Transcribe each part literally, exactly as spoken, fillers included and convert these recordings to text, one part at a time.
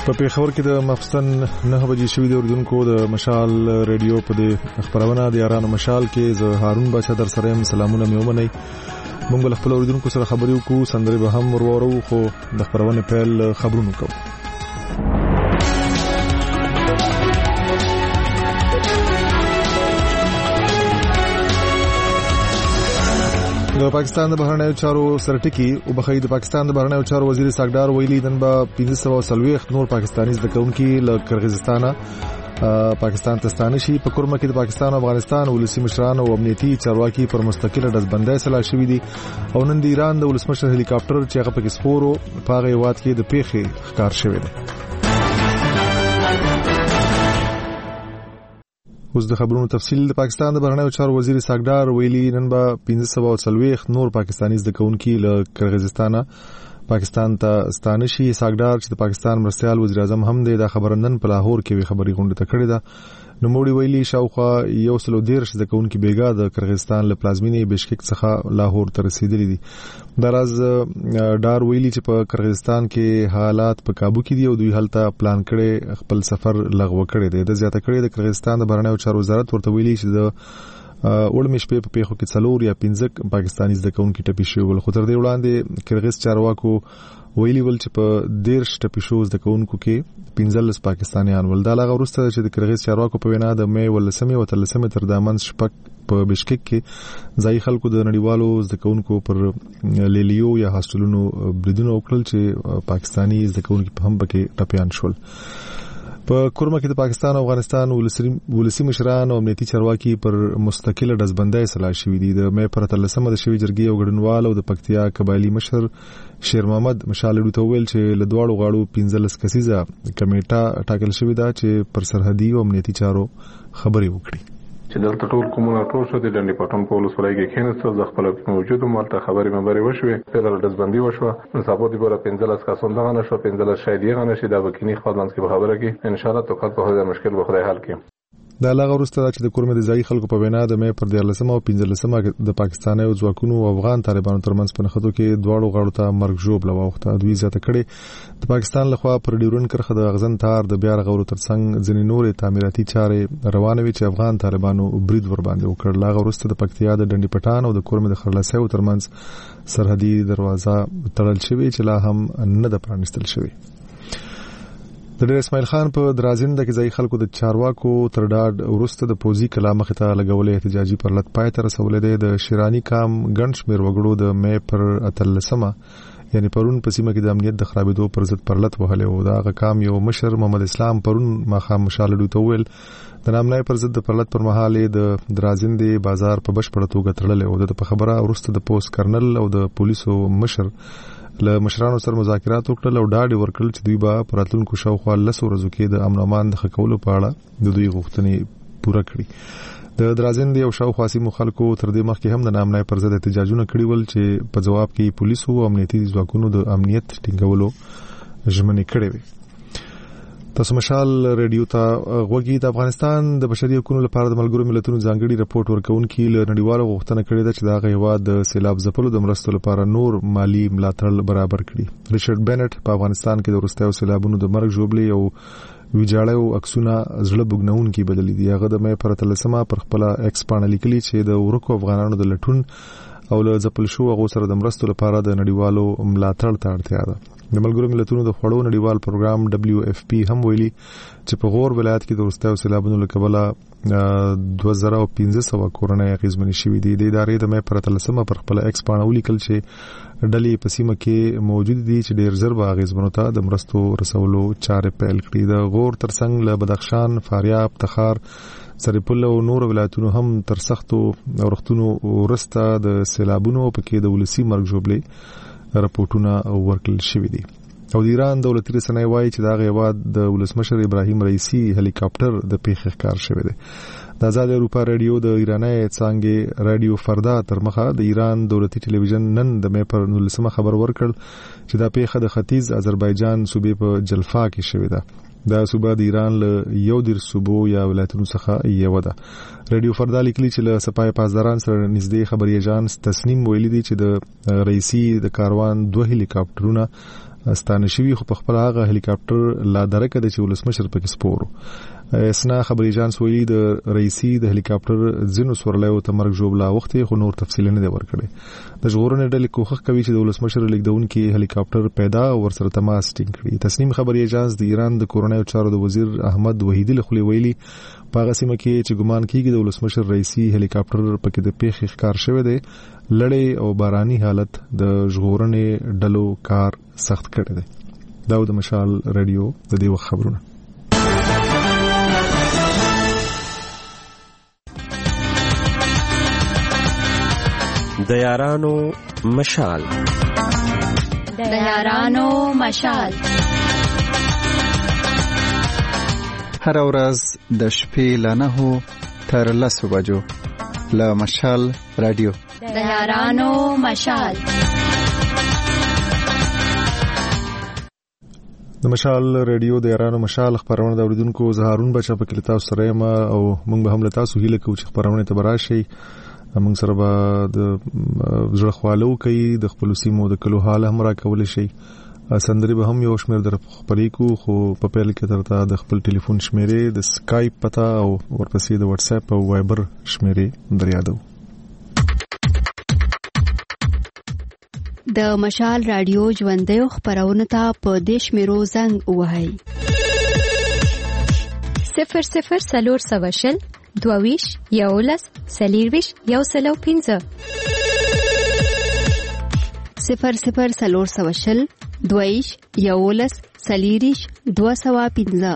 په پیښور کې د مفصن نه بجې شوې د اردوونکو د مشال ریډیو په د خبرونه د یارانو مشال کې زه هارون بچا در سره سلامونه مې ومنئ. موږ بل خپل اردوونکو سره خبرې وکړو، سندرې به هم ورورو، خو د خبرونه پیل خبرونه کوو. د پاکستان د بهرنیو چارو سرټکی او بخښي د پاکستان د بهرنیو چارو وزیر ساګدار ویلي دن به پنځه سوه وسلويخ نور پاکستاني زدکونکي له قرغیزستان پاکستان ته ستانه شي. په کورمه کې د پاکستان او افغانستان ولسی مشران او امنیتي چارواکي پر مستقله دزبندۍ سلا شوې دي او نن د ایران د ولسمشر هلیکاپټر چې هغه په سپورو په غیوات کې د پیښې ښکار شوی دی. اوس د خبرونو تفصیل. د پاکستان د بهرنیو چارو وزیر ساګدار ویلي نن به پنځه سوه وسلويخ نور پاکستاني زدکونکي له قرغیزستان پاکستان ته ستانه شي. ساګدار چې د پاکستان مرستيال وزیر اعظم هم دی، دا خبرندن په لاهور کې خبري غونډه کړې ده. نو موړي ویلي شاوخوا یو سلو ډیر زدکونکي بیګا د قرغیزستان له پلازمینې بشکک څخه لاهور ته رسیدلي دي. دراز ډار ویلي چې په قرغیزستان کې حالات په کابو کې دي او دوی هلته پلان کړي خپل سفر لغوه کړي دي. د زیاته کړي د قرغیزستان د بهرنیو چارو وزارت ورته ویلي چې د وړمې شپې په پیښو کې څلور یا پنځه پاکستاني زدکونکي ټپي شوي ول، خو تر دې وړاندې قرغیز چارواکو ویلي ول چې په ډیر شټپي شو زدکونکو کې پنځلس پاکستانیان ول. دا لغه ورسته چې د قرغیز چارواکو په وینا د مې ولسمې او تلسمې تر دامن شپک په بشکک کې ځای خلکو د نړیوالو زدکونکو پر لیلیو یا هاستلونو بریدونه وکړل چې پاکستاني زدکونکو په هم پکې ټپيان شول. په کورمه کې د پاکستان او افغانستان ولسی مشران او امنیتي چارواکي پر مستقله دزبندۍ سلا شوې دي. د مې پر تلسمه د شوی جرګي او ګډونوال او د پکتیا قبایلی مشر شیر محمد مشالډو ته ویل چې له دواړو غاړو پنځلس کسیزه کمیټه ټاکل شوې ده چې پر سرحدي او امنیتي چارو خبري وکړي. چې دلته ټول کومونه ټول شو د ډنډي پټون په ولسوالۍ کې کېناستل، د خپل موجودو مالته خبرې مبرې وشوې، فدرال دزبندي وشوه. نصابو دی بوله پنځلس کسان دغه نشو، پنځلس شاید یې غنشي د وکینی خپلمنځ کې به خبره کې ان شاء الله توکل په هغه مشکل به خدای حل کړي. دا لغه ورسته چې د کورمه د ځای خلکو په وینا د مې پر دیارلسمه او پنځلسمه د پاکستاني او ځواکونو او افغان طالبانو ترمنځ په نخښتو کې دواړو غاړو ته مرګ ژوب لوخته. دوی زیاته کړي د پاکستان لخوا پر ډیورن کرخه د غزن تار د بیا رغولو ترڅنګ ځینې نورې تعمیراتي چارې روانه وي چې افغان طالبانو برید ور باندې وکړ. لغه ورسته د پکتیا د ډنډي پټان او د کورمه د خرلاسیو ترمنځ سرحدي دروازه تړل شوې چې لا هم نه د پرانستل شوې. د ډیر اسماعیل خان په درازنده کې ځای خلکو د چارواکو تر ډاډ ورسته د پوزي کلام خته لګولې احتجاجي پرلط پای ته رسولې ده. د شیرانی کام ګڼ شمیر وګړو د مې پر اتلسمه یعنی پرون په سیمه کې د امنیت د خرابېدو پر ضد پرلط وهلې و. دا غ کام یو مشر محمد اسلام پرون مخام مشالډو ته ویل د نامنای پر ضد پرلط پر مهاله د درازنده بازار په بشپړه توګه تړلې و. د په خبره ورسته د پوسټ کرنل او د پولیسو مشر له مشرانو سره مذاکرات وکړل او ډاډ ورکړل چې دوی به پراتلونکو شاوخوا لس ورځو کې د امن امان د خکولو په اړه د دوی غوښتنې پوره کړي. د درازنده او شاوخوا سیمو خلکو تر دې مخکې هم د نامنای پر ضد احتجاجونه کړي ول چې په جواب کې پولیسو او امنیتي ځواکونو د امنیت ټینګولو ژمنې کړې وي. تاسو مشال ریډیو ته غوږی. د افغانستان د بشري حقوقو لپاره د ملګرو ملتونو ځانګړي رپورت ورکونکي له نړیوالو غوښتنه کړې ده چې دا غیواد د سیلاب ځپلو د مرستو لپاره نور مالی ملاتړ برابر کړي. ریچارډ بینټ په افغانستان کې د وروستیو سیلابونو د مرګ ژوبلې او ویجاړو عکسونه زړه بوګنونکي بدلې دي. هغه د مې پر تلسمه پر خپل ایکس باندې لیکلي چې د ورکو افغانانو د لټون او له ځپل شو هغه سره د مرستو لپاره د نړیوالو ملاتړ ته اړتیا ده. د ملګرو ملتونو د خوړو نړیوال پروګرام دبليو اف پی هم ویلي چې په غور ولایت کې د وروستیو سیلابونو له کبله دوه زره پنځه سوه کورنۍ اغیزمنې شوې دي. د ادارې د مې پر تلسمه پر خپل ایکس باندې ولیکل چې ډلې په سیمه کې موجود دي چې ډیر زر به اغیزمنو ته د مرستو رسولو چارې پیل کړي. د غور ترڅنګ له بدخشان، فاریاب، تخار، سرپل او نور ولایتونو هم تر سختو اورښتونو ورسته د سیلابونو په کې د ولسی مرګ ژوبلې راپورټونه ورکړل شوې دي. او د ایران دولتي رسنۍ وایي چې دا غیواد د ولسمشر ابراهیم رئیسی هلیکاپټر د پیښې ښکار شوی دی. د آزاد اروپا رادیو د ایراني څنګه رادیو فردا تر مخه د ایران دولتي ټلویزیون نن د مې پر نولسمه خبر ورکړ چې دا پیښه د ختیځ آذربایجان صوبې په جلفا کې شوې ده. دا صوبه د ایران له یو ډیر صوبو یا ولایتونو څخه یو ده. رادیو فردا لیکلي چې له سپای پاسداران سره نږدې خبري اژانس تسنیم ویلي دي چې د رئیسي د کاروان دوه هلیکاپټرونه ستانه شوی خو په خپل هغه هلیکاپټر لا درکه د چې ولسمشر پکې سپورو. اسنا خبري اژانس ویلي د رئیسي د هلیکاپټر ځینو سورلایو ته مرګ جوړلا وخت خو نور تفصیل نه دی ورکړي. د ژغورنې ډلې کوښښ کوي چې د ولسمشر لیکدونکو هلیکاپټر پیدا او ورسره تماس ټینګ کړي. تسنیم خبري اژانس د ایران د کورونایي چارو د وزیر احمد وحیدی له خولې ویلي په هغه سیمه کې چې ګمان کیږي د ولسمشر رئیسي هلیکاپټر پکې د پیښې ښکار شوی دی لړې او باراني حالت د ژغورنې ډلو کار سخت کړی دی. دا د مشال رادیو د دې وخت خبرونه. د یارانو مشال د یارانو مشال هر ورځ د شپې له نهو تر لسو بجو له مشال رادیو د یارانو مشال. د مشال رادیو د یارانو مشال خبرونه د اوریدونکو زهارون بچا په کلیتا سره ما او موږ به هم له تاسو هیله کوو چې خبرونه ته براشي. موږ سره به د زړه خوالو کوي د خپل سیمو د کلو حال هم را کول شي. سندري به هم یو شمیر در خبرې کو خو په پیل کې ترته د خپل ټلیفون شمیرې د سکایپ پتا او ورپسې د واتس اپ او وایبر شمیرې در یادو. د مشال رادیو ژوندۍ خبرونه ته په دیش میرو زنګ وهاي صفر صفر سلور سواشل دوویش یولس سلیرویش یو سلو پینزه صفر صفر سلور سواشل دوویش یولس سلیریش دو سوا پینزه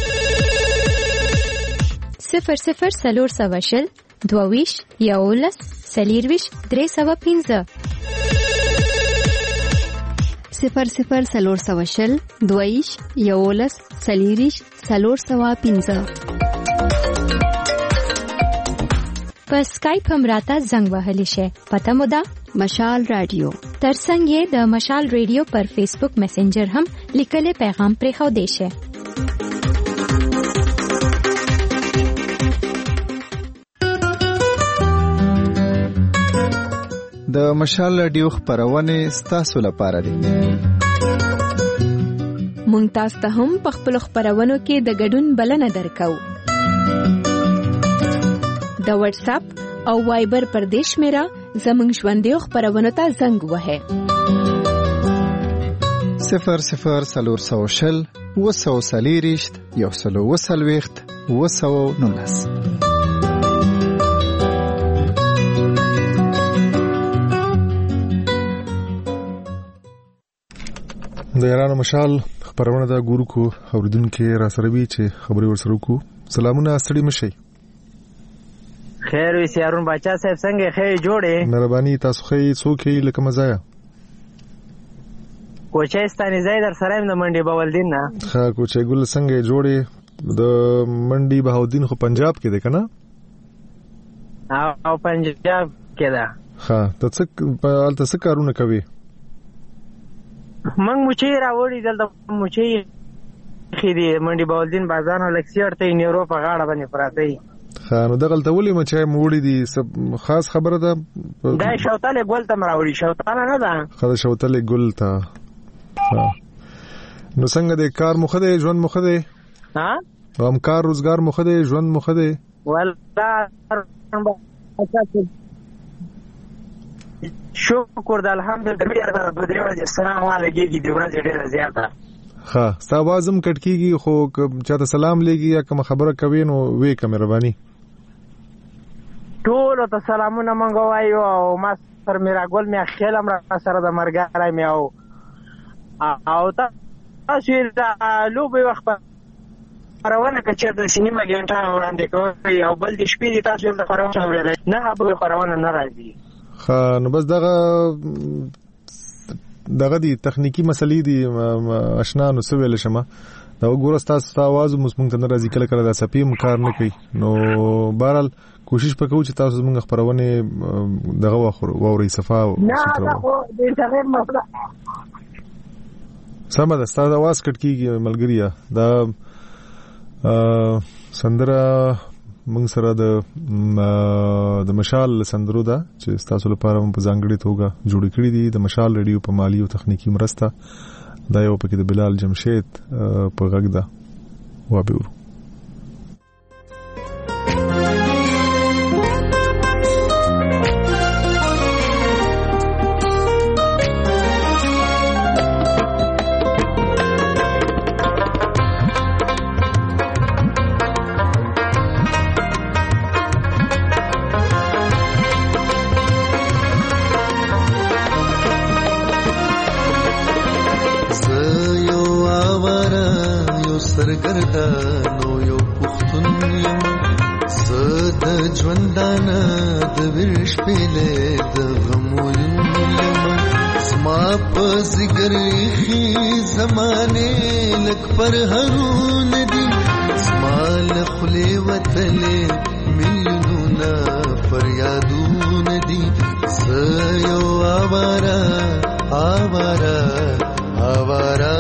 صفر صفر سلور سواشل دوویش یولس سلیرویش درې سوا پینزه صفر صفر سلور سواشل دوویش یولس سلیریش سلور سوا پینزه. په سکایپ هم راته زنګ وهلی شي. پته مو ده مشال رادیو. ترڅنګ یې د مشال رادیو پر فیسبوک میسنجر هم لیکلي پیغام پرې خو دی شي. د مشال رادیو خبرونه ستاسو لپاره دي. مونږ تاسو ته هم په خپل خبرونو کې د ګډون بلنه درکو. د واتس اپ او وایبر پر دیش میرا زمنګ ژوندۍ خبرونه ته زنګ وهه صفر صفر سلور سوشل وسو سلیریشت یو سلو وسلويخت وسو نونس. د یارانو مشال خبرونه دا ګورو کو اوریدونکو را سره وی چې خبري ورسره کو. سلامونه ستړي مشي. خیر وي سیارون بچا صاحب څنګه خیر جوړې؟ مهرباني تاسو خې څوک یې لکه مزایا کوچې ستاني زای در سره د منډي بولدین نه. ها کوچې ګل څنګه جوړې د منډي بهودین خو پنجاب کې ده کنه؟ او پنجاب کې ده. ها ته څه په الته څه کارونه کوي؟ منګ مچې راوړي دلته مچې خېدي منډي بولدین بازار لکسیړ ته نیورو په غاړه باندې پراته. خانو دغل ته ولې مچای موړي دي سب خاص خبره ده. دا شوتاله ګل ته مراوړي شوتاله نه ده. خاله شوتاله ګل ته. ها نو څنګه د کار مخه ده ژوند مخه ده؟ ها هم کار روزګار مخه ده ژوند مخه ده؟ والله شکر د الحمدلله د بدري ورځ السلام علیکم د ورځ ډیره زیاته. ها ستا وازم کټکیږي خو چاته سلام لګي یا کوم خبره کوي نو وې کا مهرباني. ټول ته سلامونه مونږ وایو او ما سره میرا ګل مې خیلم را سره د مرګارای مې او او تاسو د لوبي وخت خبرونه کچې د سینما ګنټه وړاندې کوي او بل د شپې د تاسو د خبرونه اورېدل نه به خبرونه نه راځي. خا نو بس دغه دغه دي تخنیکی مسلې دي آشنا نو څه ویل شمه دا وګوره تاسو ته आवाज مو څنګه نه راځي کله کله دا سپیم کار نه کوي نو بهرحال کوشش وکړو چې تاسو زموږ خبرونه دغه واوري صفه نه دا خو د انټرنیټ مسله سمه ده ستاسو आवाज کټ کیږي ملګریا دا سندره موږ سره د د مشال سندرو دا چې تاسو لپاره په ځانګړي توګه جوړ کړی دي د مشال ریډیو په مالی او تخنیکی مرسته دا یو پکې د بلال جمشید په غږ ده وابورو سرګردانو یو پښتون یم زه د ژوندانه د ویرش پیلې د غمولین یم زما په ځګر خي زمانه لک پر هرون دي زما له خولې وتلې میلیونونه فریادونه دي زه یو آواره آواره آواره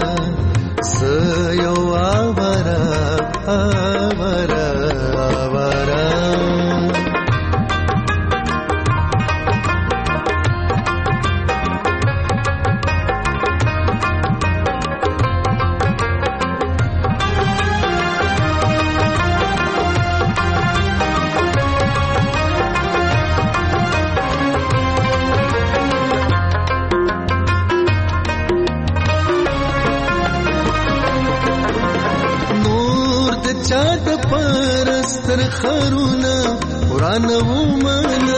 سيو آوارا آوارا آوارا چاد پرستر خرونا قرآن ومانا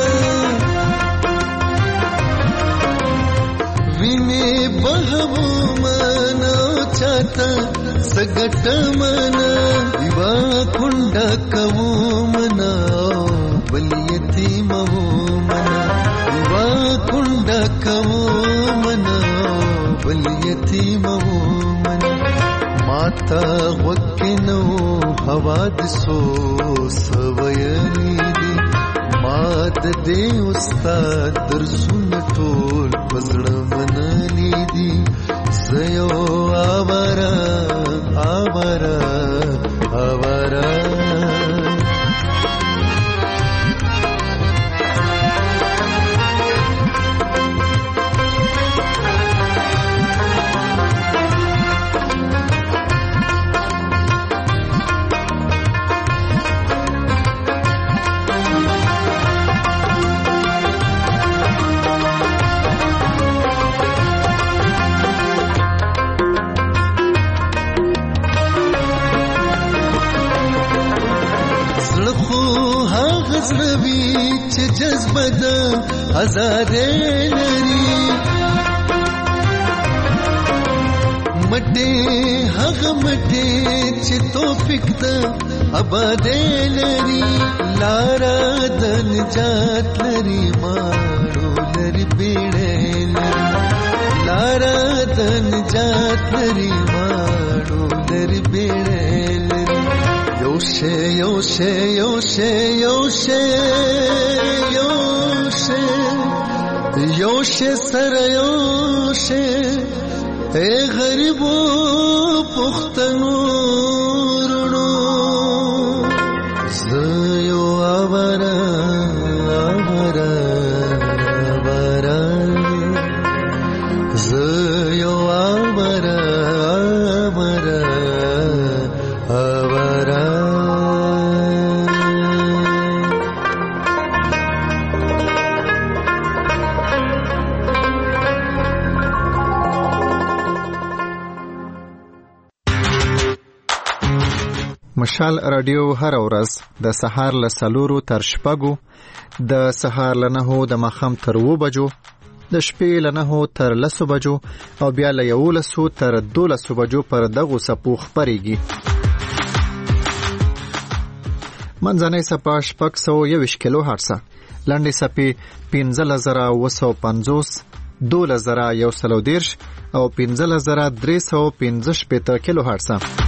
ویني بهو مانا چاتا سگٹ مانا دیوا کنڈا کو منا بلیتی مو منا دیوا کنڈا کو منا بلیتی مو منا ماتا وکنو حوادثو سویلی دی مات دے استاد درسون ټول پزړه منلی دی زيو آوارا آوارا آوارا جذبه د هزارې لري مټې هغه مټې چې توفیق د آبادې لري لاره د نجات لري ماړو لري بیړې لري لاره د نجات لري ماړو لري بیړې لري یوشه یوشه یوشه یوشه یوشه یوشه سر یوشه اے غریبو پختنو رونو زيو آوارا آوارا آوارا زيو آوارا آوارا آوارا مشال رادیو هر ورځ د سهار له سلورو تر شپږو د سهار له نهو د ماښام تر اوو بجو د شپې له نهو تر لسو بجو او بیا له یولسو تر دولسو بجو پر دغو څپو خپرېږي. منځنۍ څپه شپږ سوه یوویشت کیلو هرټزه، لنډې څپې پنځلس زره اوه سوه پنځوس دوله زره یو سلو دیرش او پنځله زره درې سوه پنځه شپېته کیلو هرټز.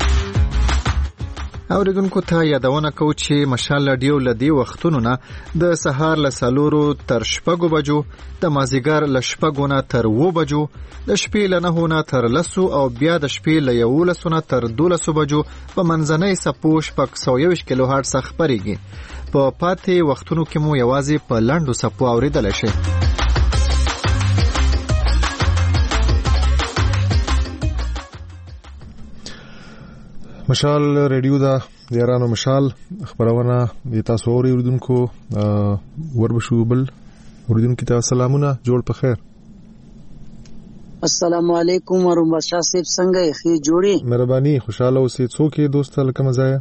اوریدونکو ته یادونه کوو چې مشال رادیو له دې وختونو نه د سهار له څلورو تر شپږو بجو، د مازدیګر له شپږو نه تر اوو بجو، د شپې له نهو نه تر لسو او بیا د شپې له یولسو نه تر دولسو بجو په منځنۍ څپو شپږ سوه یوویشت کیلو هرټز څخه خپرېږي. په پاتې وختونو کې مو یوازې په لنډو څپو اورېدلی شي. مشال ریډیو دا یارانو مشال خبرونه د تاسو اوریدونکو وربشو بل اوریدونکو ته سلامونه، جوړ په خیر. السلام علیکم ورحمت شاه صاحب، څنګه یې؟ ښه جوړې؟ مهرباني، خوشاله اوسې. څوک یې دوست لکه مزایا؟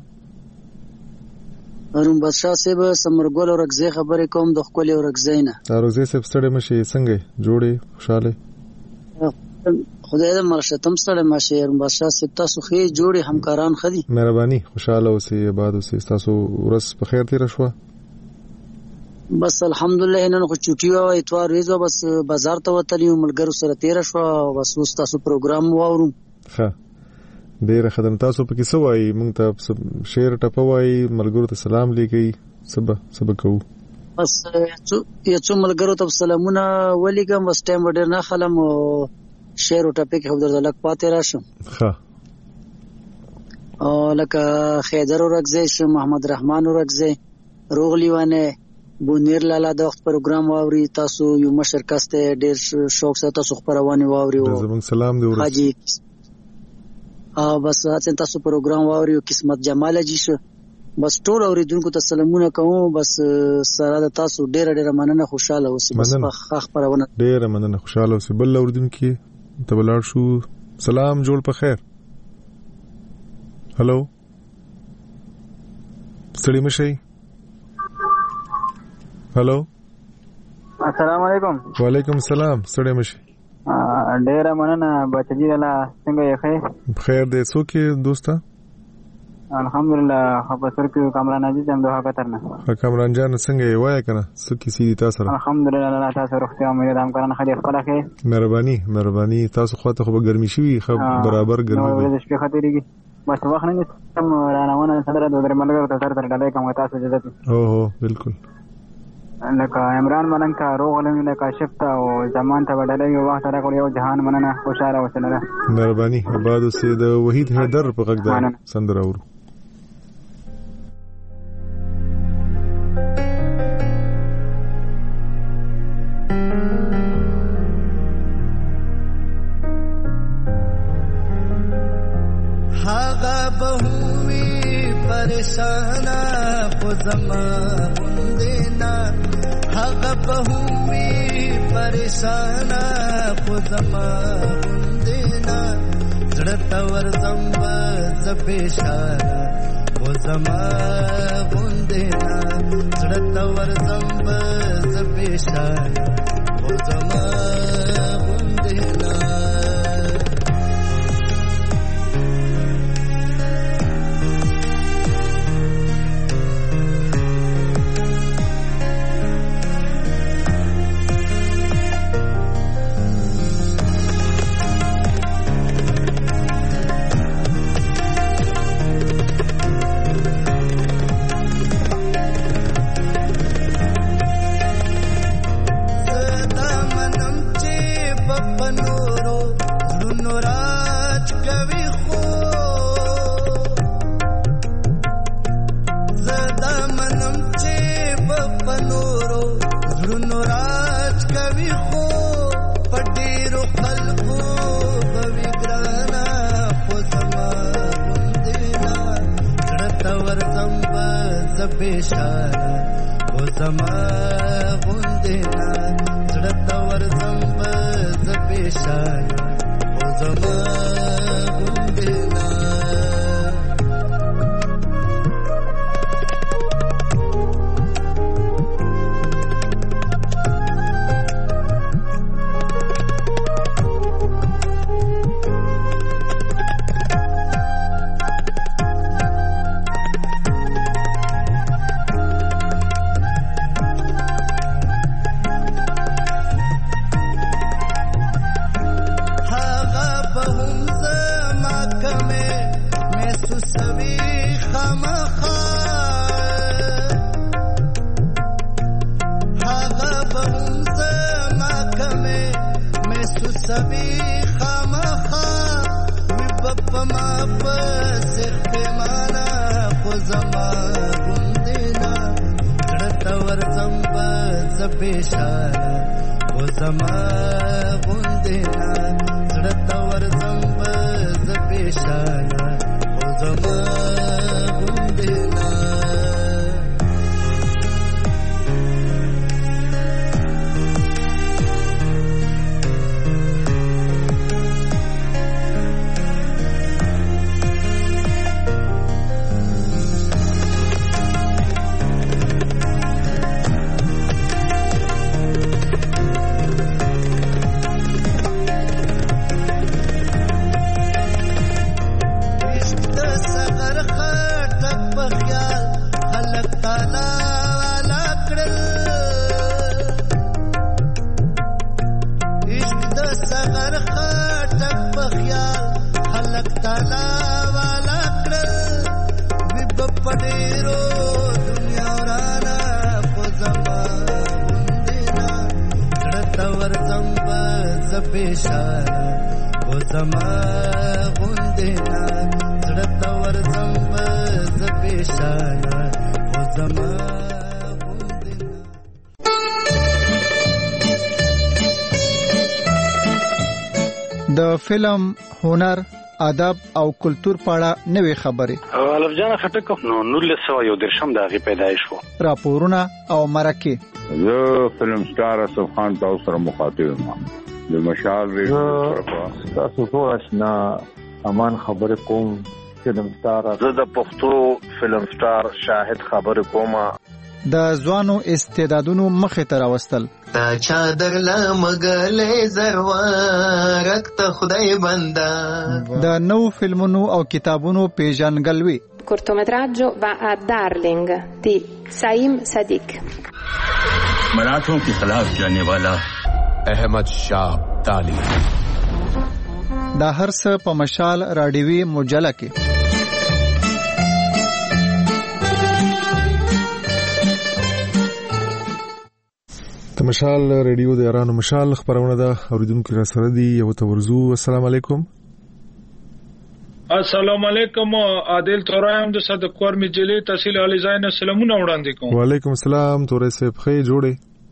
ورحمت شاه صاحب سمرګل ورغزي خبرې کوم د خپل ورغزي نه. ورغزي صاحب ستړي مشي، څنګه جوړې خوشاله؟ خدای دې مرشتم سره ماشه ورحمت شاه صاحب، تاسو ښه جوړې، همکاران خدي؟ مهرباني، خوشاله اوسې، آباد اوسې. تاسو ورځ په خیر تیر شو؟ بس الحمدلله نن خو چوټي و، اتوار ورځ بس بازار ته وتلی ملګرو سره تیر شو، بس اوس تاسو پروګرام واورم. ښه ډیره خدمت. تاسو په کې څه وایي؟ مونږ ته شعر ټپوي، ملګرو ته سلام لیکي، سبا سبا کوو. بس یو څو ملګرو ته سلامونه ولیکم، بس ټایم ډیر نه خلم او شعر او ټاپک خو درته لک پاتې راشم. ښه او لکه خیدر ورغزي، شه محمد رحمان ورغزي، روغلیوانه بونیر لالا د وخت پروګرام واوري. تاسو یو مشر کاسته ډیر شوق سره تاسو خبرونه واوري. زمون سلام دی ورس حاجی ا بس تاسو پروګرام واوري او قسمت جمال جی شه. بس ټول اوریدونکو ته سلامونه کوم. بس سره د تاسو ډیر ډیر مننه، خوشاله اوسئ. بس په خبرونه ډیر مننه، خوشاله اوسئ. بل اوریدونکو ته بلار شو سلام، جوړ په خیر. هلو ستړي مشي. هلو السلام علیکم. وعلیکم السلام. ستړي مشي. ډیر مننه بچی لاله، څنګه یې؟ ښه خیر دې. څوک یې دوستا؟ الحمدلله خبر کې کامران عزیز هم دوه کترنه. کامران جان څنګه یې؟ وای کنه څه کیسې دي تاسو سره؟ الحمدلله الله تاسو روغتیا امید هم کارن خدای خپل ښه. مهرباني مهرباني. تاسو خو ته خو ګرمي شوی، خو برابر ګرمي وي. نو شپه خاطرېږي بس وخت نه سم رانونه سره د درملګرو ته سره تر ډالۍ کوم تاسو اجازه دي. او هو بالکل. لکه عمران ملنګ کا روغلم لکه شفتا او زمان ته وړلې یو وخت راکول یو جهان مننه، خوشاله اوسه. مهرباني. آباد اوسه. د وحید حیدر په غږ ده سندره اورو. پریشانا خو زما غوندینا، هغه په همي پریشانا خو زما غوندینا، زړه ته ورځم زه پېښانا خو زما غوندینا، زړه ته ورځم زه پېښانا خو زما غوندینا. ورځم زبېشانه او زما غوندنا زړه ته ورځم زبېشانه او زما غوندنا د فلم، هنر، ادب او کلچر په اړه نوې خبرې. الف جان خټک نو نولس سوه یو درشم دغه پیدایش وو. راپورونه او مرکه. زه فلم سٹار اسف خان تاسو سره مخاطب یم. د مشال ریډیو تاسو ټول آشنا امان خبره کوم. فلم سٹار زه د پښتو فلم سٹار شاهد خبره کوم. د ځوانو استعدادونو مخه ته راوستل. تا چادر لا مګلې زروارک ته خدای بندا. د نو فلمونو او کتابونو پیژنګلوي. cortometraggio va a Darling di Saim Sadiq. मराठों के खिलाफ जाने वाला अहमद शाह अब्दाली. دا هر څه په مشال راډیوي مجله کې. د مشال ریډیو د ایران مشال خبرونه ده اوریدونکو را سره دي. یو تورزو. السلام علیکم. السلام علیکم. عادل تورایم د صدق کور مجلې تحصیل علی زاین سلامونه وړاندې کوم. وعلیکم السلام. تورې صاحب خې جوړې.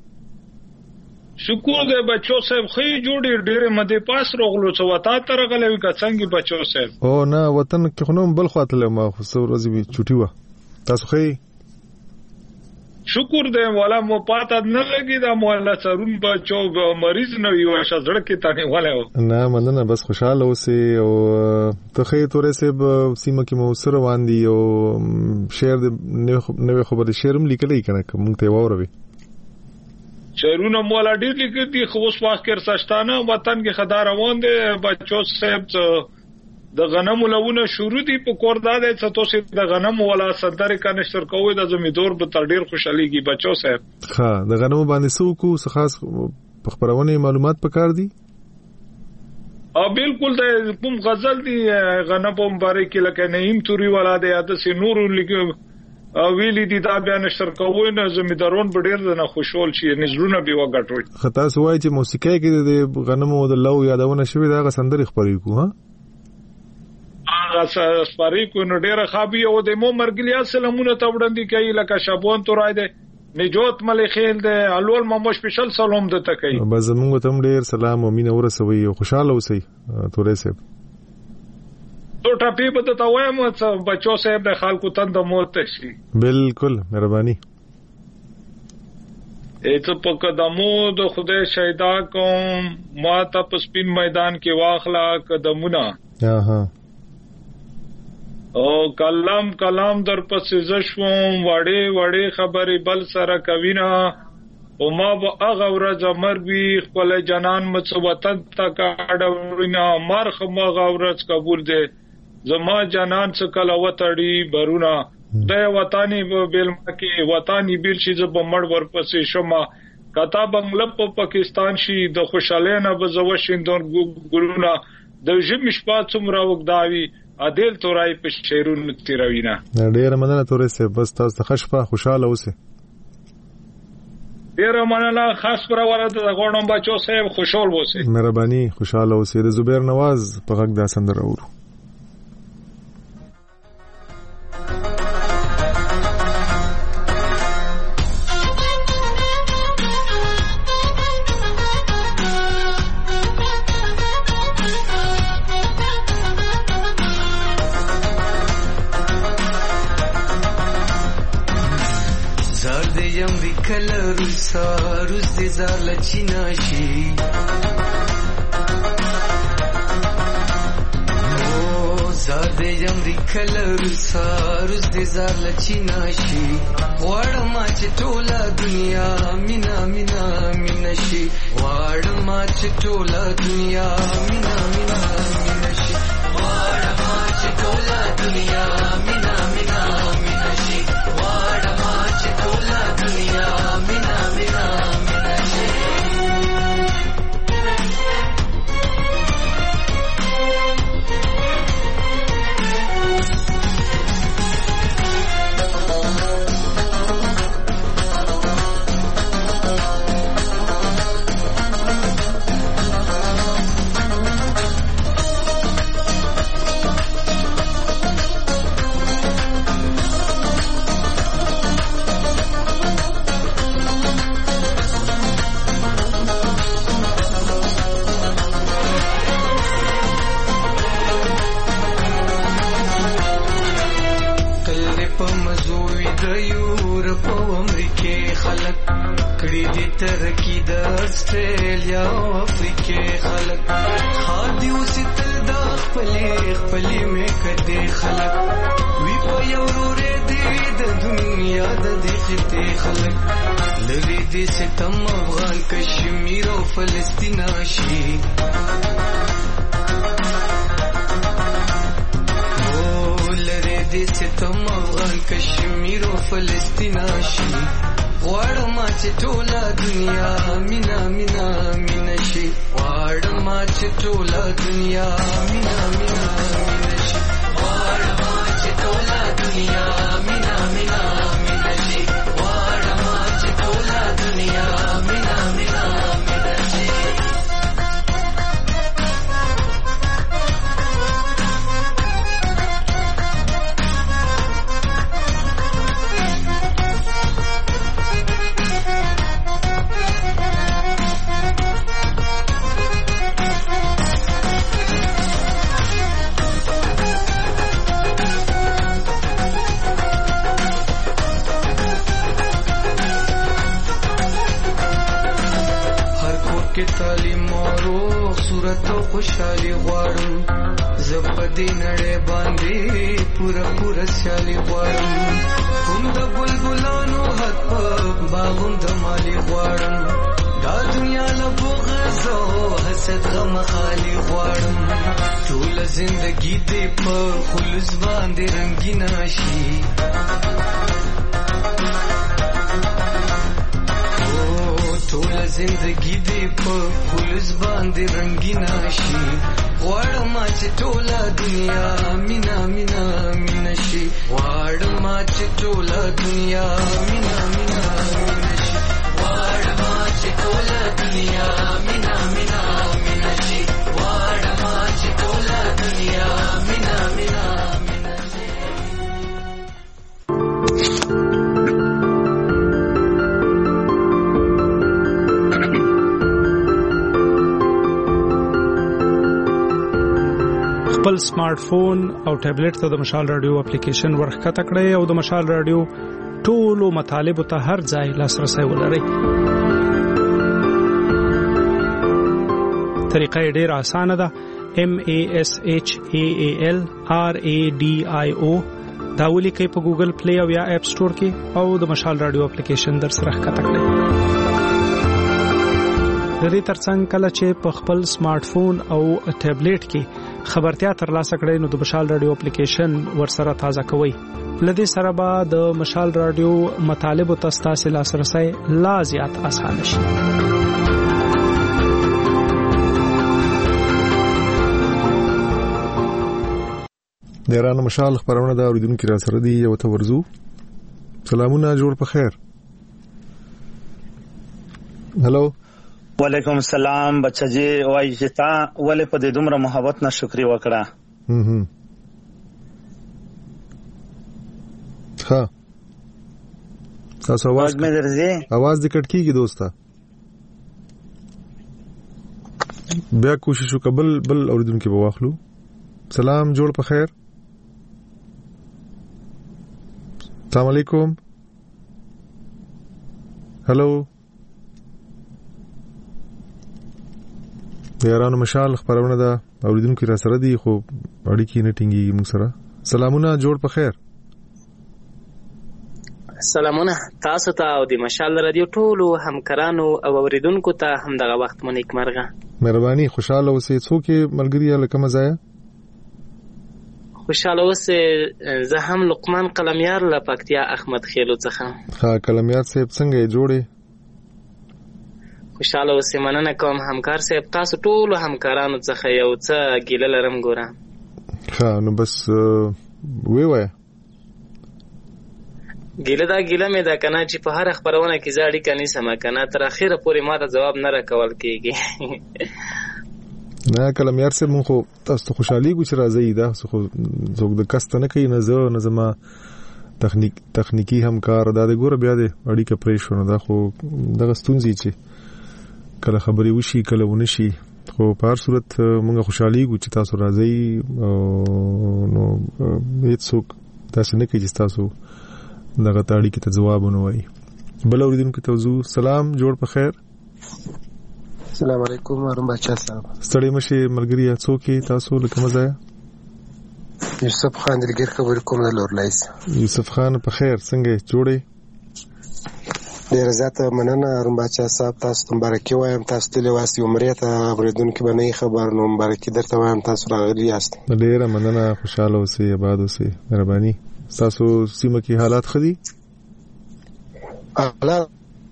شکر دې بچو صاحب خې جوړې ډېرې مده پاس روغلو څو وتا تر غلې کا څنګه بچو صاحب. او نه وطن کې خنوم بل خواته ما خو څو ورځې وی چټي و. تاسو خې شکر دې والا مو پاته نه لګي دا مولا سرون بچو مریض نه یو شزړه کې تانه والو. نه مننه بس خوشاله اوسې او ته خې تورې صاحب سیمه کې مو سره واندي او شعر د نوې خبرې شعرم لیکلې کنه موږ ته ووروي. شعرونه مولا ډېر لیکل دي خو اوس واخ کې سشتانه وطن کې خدای روان دي بچو صاحب د غنم لونه شروع دي په کور داده څه توسي د غنم ولا صدر کنيشتر کوي د زمیدور په تر ډیر خوشاليږي بچو صاحب. ها د غنم باندې سو کو څه خاص خبرونه معلومات پکار دي. ا بالکل د کوم غزل دي غنم په مبارک لکه نعیم توري ولا د یاد سي نور لیکو ویلي دي دا بیان نشر کوي نه زمیدارون په ډیر نه خوشحال شي نزلونه به وګټوي. خطا سوای چې موسیقي کې د غنم او د لو یادونه شوی دا غسندري خبرې کو. ها هغه سپاری کو نو ډیره خابي او د مو مرګلیا سلامونه ته وړاندې کوي لکه شابون تورای دي نجات ملي خیل دي الول مو سپیشل سلام ده ته کوي. بس موږ ته ډیر سلام او مینه ورسوي او خوشاله اوسئ تورې صاحب. تو ټاپی په ته وایم چې بچو صاحب د خلکو تند موت شي. بالکل مهرباني. ایت په قدمو د خدای شهدا کوم ما ته په سپین میدان کې واخلا قدمونه. اها او کلام کلام در پسې زشوم وړې وړې خبرې بل سره کوینا او ما به هغه ورځ مرګي خپل جنان مڅ وطن تک اډورینا مرخ ما هغه ورځ قبول دې زما جنان څخه کله وتړي برونه د وطني بیل کې وطني بیل شي زب مړ ور پسې شمه کتا بنگله په پاکستان شي د خوشاله نه بزو شیندون ګلونه د ژمش په څومره وګداوي عادل تورای په شیرون تیروینا. ډیر مننه تورې سه بس تاسو ښه شپه خوشاله اوسئ. ډیر مننه خاص پر ورته د غوړم بچو صاحب خوشحال اوسئ. مهرباني خوشاله اوسئ. د زبیر نواز په غږ د سندر اورو. زار دې امریکا لروسا روس دې زار لچینا شي زار دې امریکا لروسا روس دې زار لچینا شي واړه ما چې ټوله دنیا مینا مینا مینا شي واړه ما چې ټوله دنیا مینا مینا مینا شي واړه ما چې ټوله دنیا مینا مینا مینا شي واړه ما چې ټوله دنیا مینا مینا مینا شي ترکی د استرالیا او افریقا خلک خادي وستل د خپلې خپلې مې کده خلک وی په یو ورې دې د دنیا د دې خته خلک لری دې ستم افغان کشمیر او فلسطین شي او لری دې ستم افغان کشمیر او فلسطین شي واړه ما چې ټوله دنیا مینا مینا مینا شي واړه ما چې ټوله دنیا مینا مینا مینا شي واړه ما چې ټوله دنیا مینا مینا مینا شي واړه ما چې ټوله دنیا مینا مینا مینا شي خوشالي غواړم زپدې نړۍ باندې پورا پورا سیالي غواړم کوم د بلبلانو حق په باغوم د مالی غواړم دا دنیا له بغض او حسد غم خالي غواړم ټول زندگی دې په خلوص باندې رنگینا شي ټول زندگی دې په خلوص باندې رنگینا شي واړه ما چې ټوله دنیا مینا مینا مینا شي واړه ما چې ټوله دنیا مینا مینا مینا شي واړه ما چې ټوله دنیا مینا مینا مینا شي واړه ما چې ټوله دنیا مینا مینا مینا شي خپل سمارټ فون او ټابلیټ ته د مشال رادیو اپلیکیشن ورخکته کړئ او د مشال رادیو ټولو مطالب ته هر ځای لاسرسي ولرئ. طریقه ډېر اسانه ده. M A S H A A L R A D I O دا ولیکئ په ګوګل پلی او یا اپ سٹور کې او د مشال رادیو اپلیکیشن در سره ښکته کړئ. د دې ترڅنګ کله چې په خپل سمارټ فون او ټابلیټ کې خبرتیا ترلاسه کړئ نو د مشال رادیو اپلیکیشن ورسره تازه کوئ. لدې سره به د مشال رادیو مطالب او تاسو لاسرسي لا زیات اسانه شي. د ایران مشال خبرونه دا اوریدونکو را سره دی یو ته ورزو. سلامونه جوړ په خیر. هالو وعلیکم السلام بچا جی وای جتا ولې په دې دومره محبت نه شکرې وکړه. هم ها تاسو आवाज مې درځي आवाज د کټ کیږي دوستا. بیا کوشش وکبل بل اوریدونکو په واخلو. سلام جوړ په خیر. السلام علیکم. هلو یارانو مشال خبرونه ده اوریدونکو را سره دي خو اړیکې نه ټینګي موږ سره. سلامونه جوړ په خیر. سلامونه تاسو ته او د مشال رادیو ټولو همکارانو او اوریدونکو ته هم دغه وخت مو نیکمرغه. مهرباني خوشاله اوسئ. څوک ملګری لکه مزایا؟ خوشاله اوسئ. زه هم لقمان قلمیار له پکتیا احمد خیلو څخه. ها قلمیار صاحب څنګه جوړې؟ خوشاله اوسئ. مننه کوم همکار صاحب. تاسو ټولو همکارانو څخه یو څه ګیله لرم ګوره. ها نو بس وی وای ګیله دا ګیله مې دا کنه چې په هر خبرونه کې زړی کني سم کنه تر اخره پورې ما ته جواب نه راکول کیږي. نه کلم یار سه مونږ خو تاسو خوشحالي ګو چې راځي دا خو زوګ د کست نه کوي نه زه نه زما تخنیک تخنیکی همکار دا د ګوره بیا د اړیکه پرې شو نه دا خو دغه ستونزې چې کله خبري وشي کله ونشي خو په هر صورت مونږ خوشحالي ګو چې تاسو راځي نو هیڅوک تاسو نه کوي چې تاسو دغه تاړي کې ته جواب ونوي. بل اوریدونکو ته وزو سلام جوړ په خیر. السلام علیکم ورحمت الله صاحب. ستړي مشه ملګری څوک تاسو لکه مزایا؟ یوسف خان دلګر خبر کوم د لورلایس. یوسف خان په خیر څنګه جوړې؟ ډیر زیاته مننه ورحمت الله صاحب. تاسو ته مبارکي وایم. تاسو ته واسي عمره ته اوریدونکو باندې خبر نو مبارکي درته وایم. تاسو راغلي یاست. ډیر مننه خوشاله اوسئ آباد اوسئ مهرباني. تاسو سیمه کې حالات خدي؟ حالات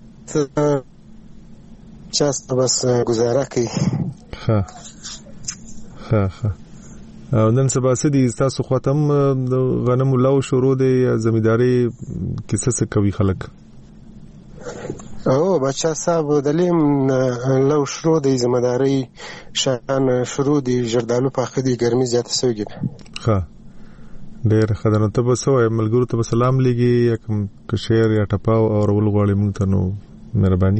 چاست بس گزاره کوي. ها ها ها نن سبا سدي تاسو خاتم غنم لو شروع دي زمینداری کیسه څه کوي خلک؟ او بچا صاحب دلیم لو شروع دي زمینداری شان شروع دي جردالو پاخه دي ګرمي زیاته سوګي. ها ډېر خدانه ته بس وای ملګرو ته سلام لګي یا کوم شعر یا ټپاو او ول غواړي مونږ ته نو مهرباني.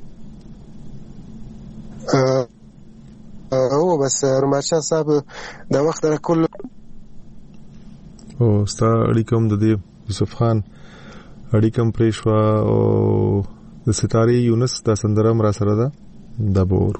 او بس رماشا صاحب دا وخت را کول او ستا اړیکم د دې یوسف خان اړیکم پریشوا او د ستاري یونس دا سندرم را سره ده د بور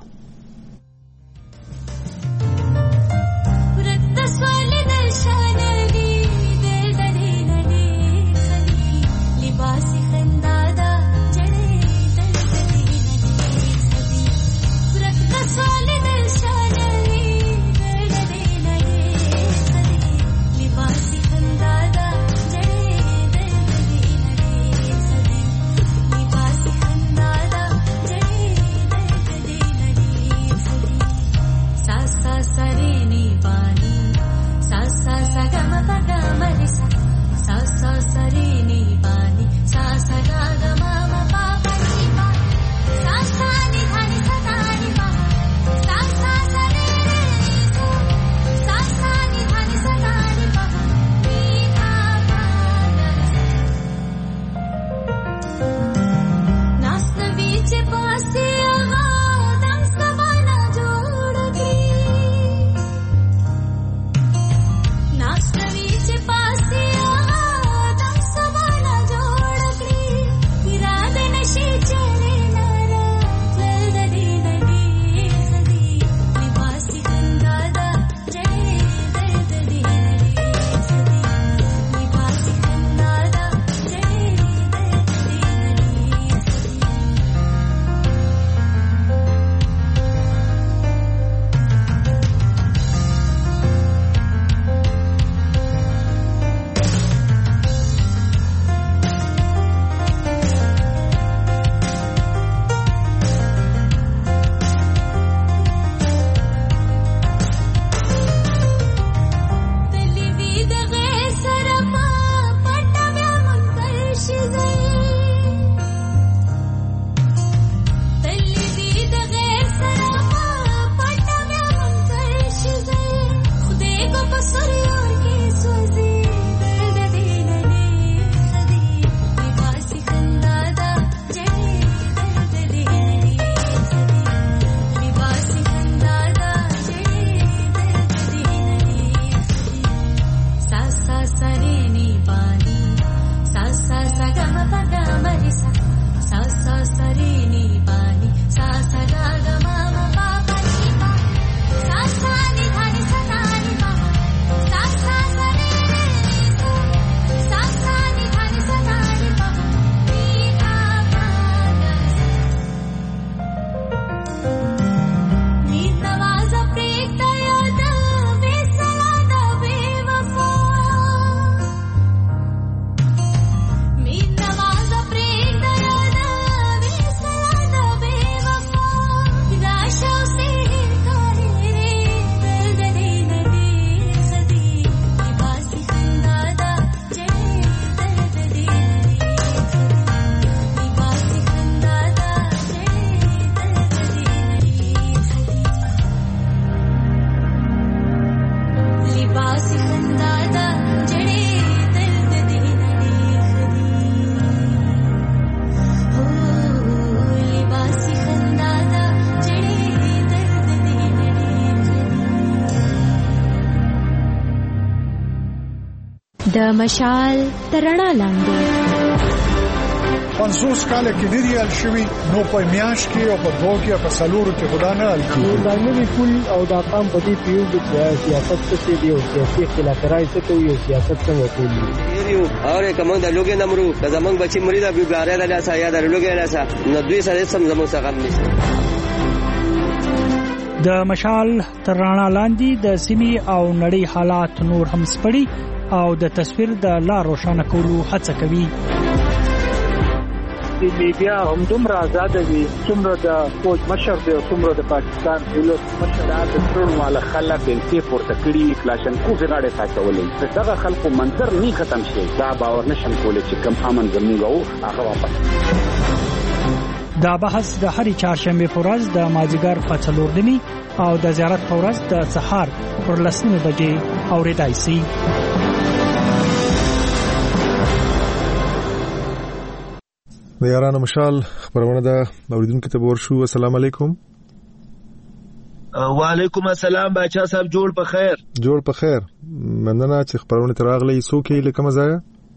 د مشال تر رڼا لاندې. پنځوس کاله کې ډېری حل شوي، نو په میاشت کې او په دوه کې په څلورو کې خدا نه حل کېږي. دا نوي پول او دا قام په دې پیو کې سیاست څه دی او سیاسي اختلافات څه کوي او سیاست څنګه کوي. یو اوره کوم د لوګي نمرو د زمنګ بچي مریدا بیګاره د لاسه یا د لوګي لاسه نو دوی سره سم زمو څخه غم نشته. د مشال تر رڼا لاندې د سیمې او نړۍ حالات نور هم سپړي او د تصویر د لار روښانه کولو هڅه کوي. د میډیا هم دومره آزاد وي څومره د فوج مشر دی او څومره د پاکستان پولیس مشر د ټول مال خلک انتي پورته کړي کلاشن کوفي غاړه ساتولې دغه خلکو منظر نه ختم شي. دا باور نشم کولای چې کوم امن زموږ او هغه واپس. دا بحث د هرې چهارشنبه په ورځ د مازیګر په څلور نیمې او د زیارت په ورځ د سهار پر لس نیمې بجې اورېدای شي. د یارانو مشال خبرونه ده اوریدونکو ته ورشو. السلام علیکم. وعلیکم السلام بچا صاحب، جوړ په خیر. جوړ په خیر. مننه چې خبرونه تر اغلی سو کې لکه مزایا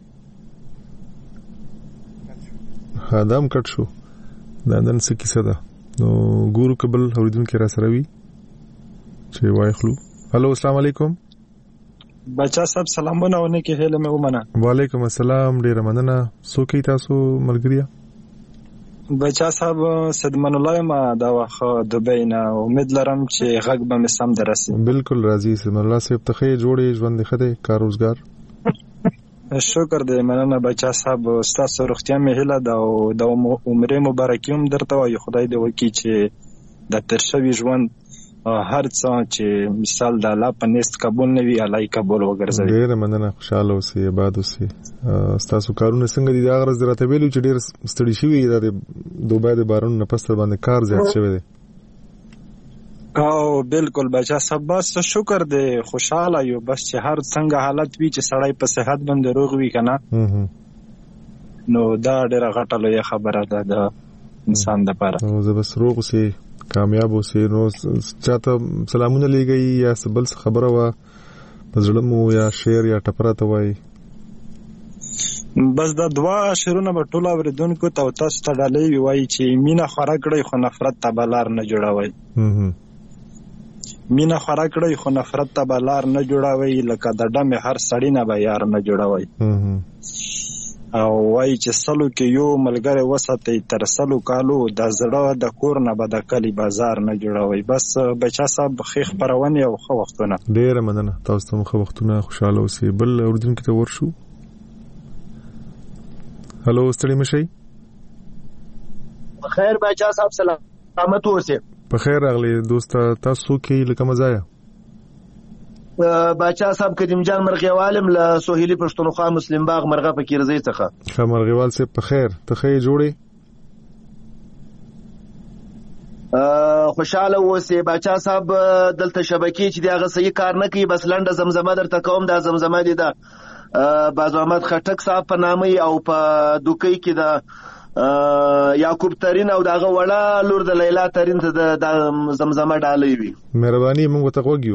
خدام کټ شو. دا نن څه کیسه ده نو ګورو قبل اوریدونکو را سره وي چې وای خلو. هالو السلام علیکم. بچا صاحب سلامونه ونه کې هله مې ومنه. وعلیکم السلام، ډیر مننه. سو کې تاسو ملګریا؟ بچا صاحب صدمن الله ما دا واخه دبی نه امید لرم چې غږ به مې سم درسي. بالکل راځي. صدمن الله صاحب ته جوړې ژوند خده کار روزګار. شکر دې مننه بچا صاحب، ستاسو روغتیا مې هله دا او د عمر مبارکي هم درته وایي. خدای دې وکړي چې د تر شوي ژوند هر څه چې مثال د الله په نست قبول نه وي الله یې قبول وګرځوي. ډېر مننه، خوشاله اوسئ، آباد اوسئ. ستاسو کارونه څنګه دي؟ دا غرض راته ویلو چې ډېر ستړي شوي د دوبۍ د بارونو نه پس تر باندې کار زیات شوی دی. او بالکل بچا صاحب بس شکر دې خوشاله یو، بس چې هر څنګه حالت وي چې سړی په صحت باندې روغ وي کنه نو دا ډېره غټه لویه خبره ده د انسان لپاره. نو زه بس روغ اوسئ، کامیاب اوسئ. نو چاته سلامونه لېږئ یا بل څه خبره وه په زړه مو یا شعر یا ټپره ته وایي؟ بس دا دوا شعرونه به ټول اورېدونکو ته او تاسو ته ډالۍ وایي چې مینه خوره کړئ خو نفرت ته به لار نه جوړوئ. مینه خوره کړئ خو نفرت ته به لار نه جوړوئ، لکه د ډمې هر سړي نه به یار نه جوړوئ. او وایي چې سلو کې یو ملګری وساتئ تر سلو کالو، د زړه د کور نه به د کلي بازار نه جوړوئ. بس بچا صاحب ښې خپرونې او ښه وختونه. ډېره مننه، تاسو ته ښه وختونه، خوشحاله اوسئ. بل اورېدونکي ته ورشو. هلو ستړي مشئ. خیر بچا صاحب سلامت اوسئ. په خیر راغلی دوسته. تاسو کې لکه مزایا؟ بچا صاحب کریم جان مرغیوالم له سهیلی پښتونخوا مسلم باغ مرغه فقیر زی څخه. ښه مرغیوال صاحب په خیر؟ ته ښه جوړې؟ خوشاله اوسئ بچا صاحب. دلته شبکې چې دغه صحیح کار نه کوي، بس لنډه زمزمه درته کوم. دا زمزمه دي د بازو احمد خټک صاحب په نامه او په دوکۍ کې د یعقوب ترین او دغه وړه لور د لیلا ترین ته د زمزمه ډالۍ وي. مهرباني موږ ته وګیو.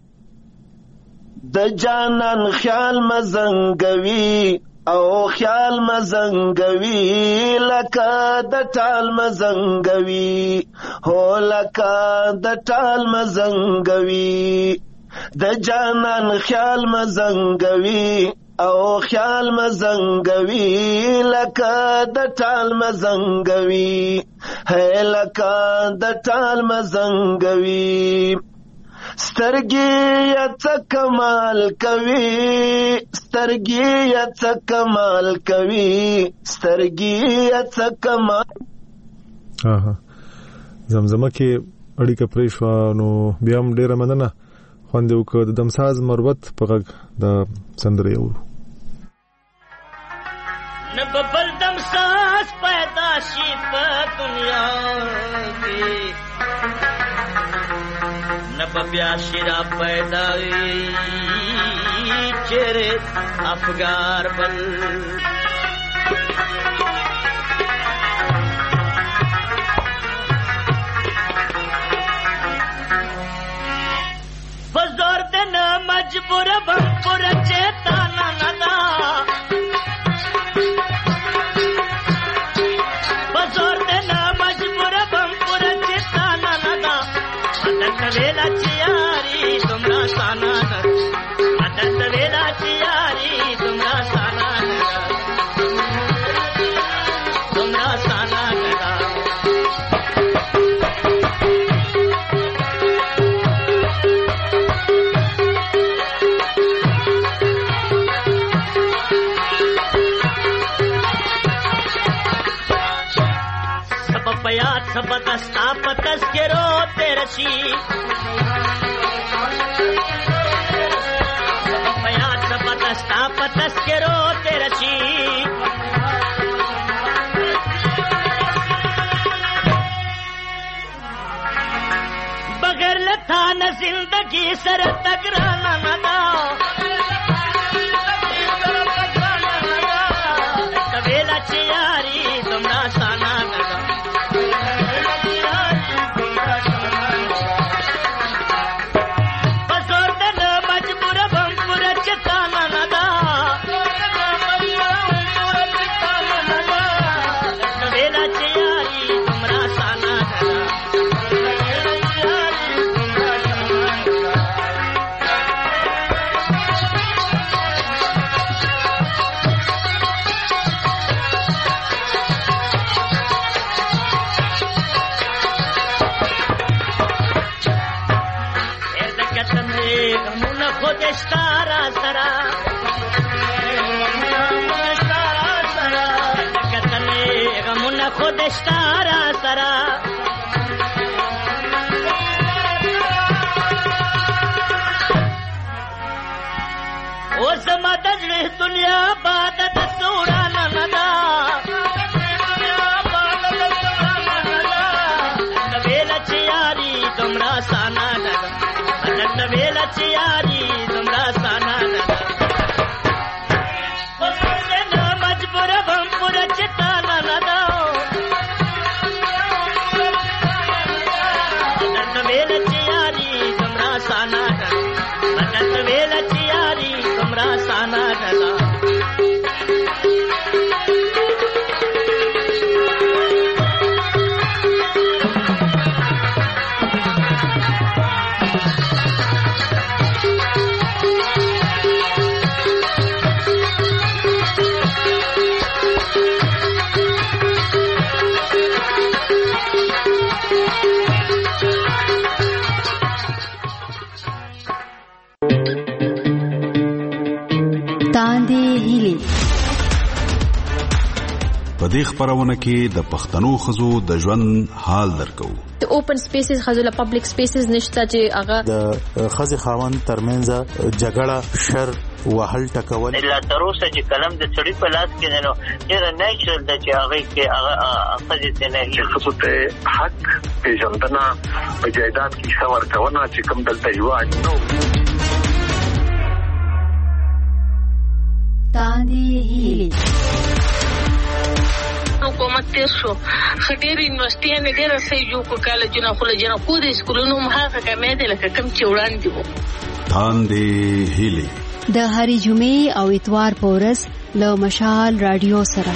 د جانان خیال مزنګوي او خیال مزنګوي لکه د ټال مزنګوي، هو لکه د ټال مزنګوي. د جانان خیال مزنګوي او خیال مزنګوي لکه د ټال مزنګوي، ہے لکه د ټال مزنګوي. سترګې یې څه کمال کوي، سترګې یې څه کمال کوي، سترګې یې څه کمال. ها زمزمه کې اړیکه پرې شوه نو بیا هم ډېره مننه. خوند یې وکړ. د دمساز مروت په غږ د سندرې اورو. نه به بل دمساز پیدا شي په دنیا کې، نه به بیا شیرا پیدا وي چیرې افګار بل. بس دور دن مجبور بم پر چیتا نہ ندا سبق ستا په تذکرو تیر شي په یاد سبق ستا په تذکرو تیر شي بغیر لتا نه زندگی سره تګرانه نه ده کبیلا چې یاري دومره سانا نه ده په زور د نه مجبوره بم پوره چې تانه نه ده کبیلا چې یاري دومره سانا نه ده خودشتارا سرا کتنے غمون خودشتارا سرا او زما دجله دنیا بادت سورانا ندا کبیلا چیاری تمرا سانا ندا کبیلا چیاری په دې خبرونه کې د پښتنو خزو د ژوند حال درکو. د اوپن سپیسز خزو له پبلک سپیسز نشته چې هغه د خزي خاوند ترمنځ جګړه شر وهل ټکول الا تر اوسه چې کلم د چړې په لاس کې نه نو ډېر نیچرل د چې هغه کې هغه خزي ته نه هي خصوص ته حق پیژندنه په جایداد کې څور کونه چې کوم دلته یو اټو تاندې هیلي حکومت تیر شو خډیر یونیورسيټي نه ډیر سې جو کو کالجونه خو له جنا کو د سکولونو مخه کمې ده لکه کم چې وړاندې وو تاندې هیلي د هری جمعې او اتوار پورس له مشال رادیو سره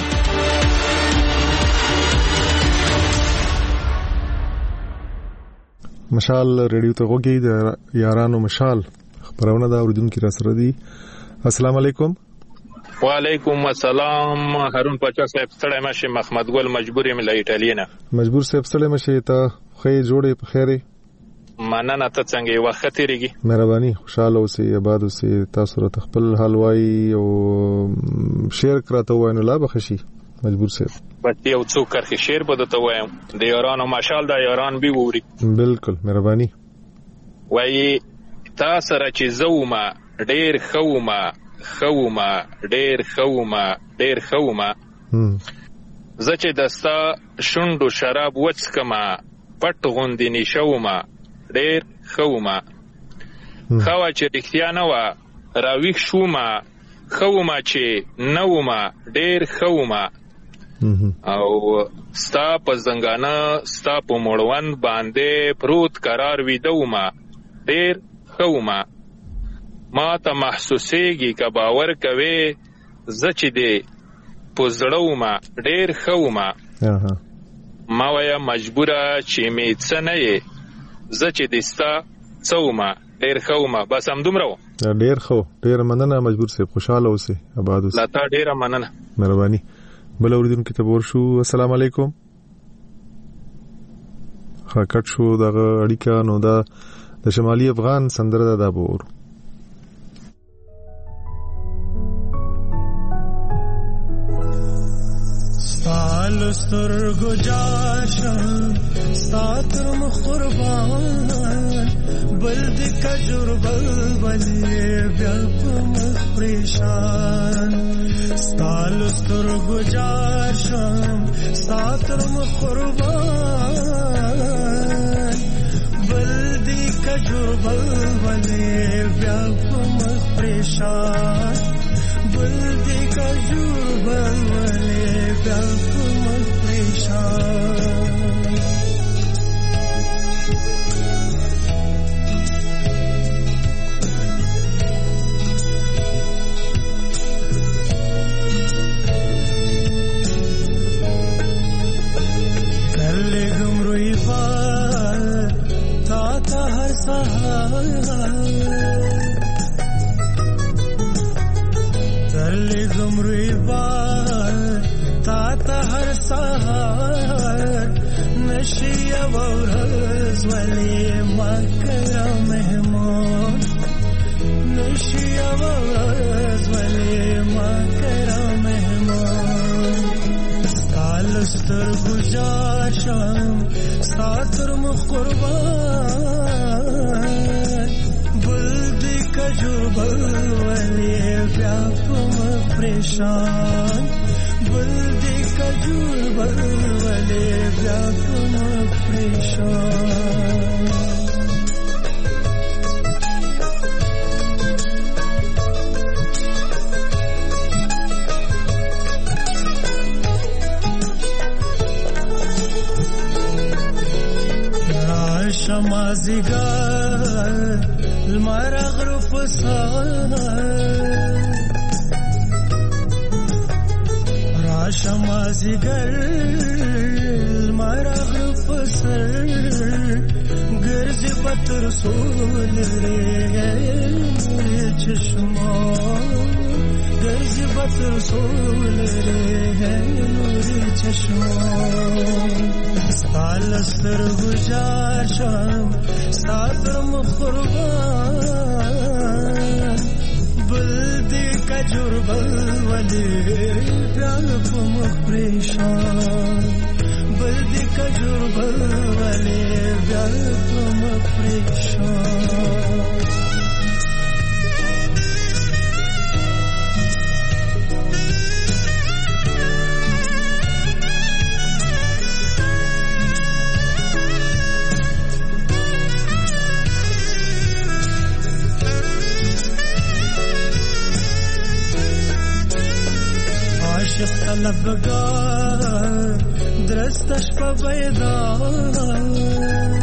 مشال رادیو ته وګورئ د یارانو مشال خبرونه دا اوریدونکو را سره دي. السلام علیکم. وعلیکم السلام. هارون پاچا صاحب ستړی مشه محمد ګل مجبور یم له ایټالیا. مجبور صاحب ستړی مشه ته خې جوړې په خیره مننه ته څنګه وخت تیریږي. مهرباني خوشاله اوسئ آباد اوسئ. تاسو را خپل حلوای او شیر کراته وای نو لا بخشي مجبور صاحب بس یو څو کرخي شیر بده ته وایم د یارانو ماشال د یاران بي ووري. بالکل مهرباني. وای تاسو را چې زوما ډیر خوما خوما ډیر خوما ډیر خوما زچې دستا شوندو شراب وڅکما پټ غوندې نشوما ډیر خوما خوا چې رښتیا نه و راویښ شوما خوما چې نوما ډیر خوما او ستا په زنګانه ستا په مړوند باندې پروت قرار ویدوما ډیر خوما ما ته محسوسېږي که باور کوي زه چې دی پزړوما ډیر خوما ما ویا مجبوره چې می څه نه یې زه چې دستا څوما ډیر خوما بس هم دومره و. ډیر خو ډیر مننه مجبور سي خوشاله اوسئ آباد اوسئ. لاته ډیره مننه مهرباني. بل اوریدونکو ته ورشو. السلام علیکم. ها کټ شو دغه اړیکه نو دا د شمالي افغان سندره ده بور ستال ستالو سترګو جاشم ستاتر مخ قربان بل د کجور بلبلې بیا په مخ پریشان ستالو سترګو جاشم ستاتر مخ قربان بل د کجور بلبلې بیا په مخ پریشان بل د کجور بلبلې بیا په مخ پریشان ترلی گمروی بار تا تا هر سهار نشی ورز ولی مکر مهمان نشی ورز ولی مکر مهمان ستال ستر گجاشم ستاتر مقربان بلدی کجور بلولی بیا پم پریشان بلدی کجور بلولی بیا پم پریشان شمازیگر المرغ رفصان را شمازیگر المرغ رفصان گرزی بطر سول ری چشمان گرزی بطر سول ری نوری چشمان ستال ستر گجاشم ستاتر مخربان بلدی کجور بلولی بیان پم پریشان بلدی کجور بلولی بیان پم پریشان طلبگار درستش پا بیدار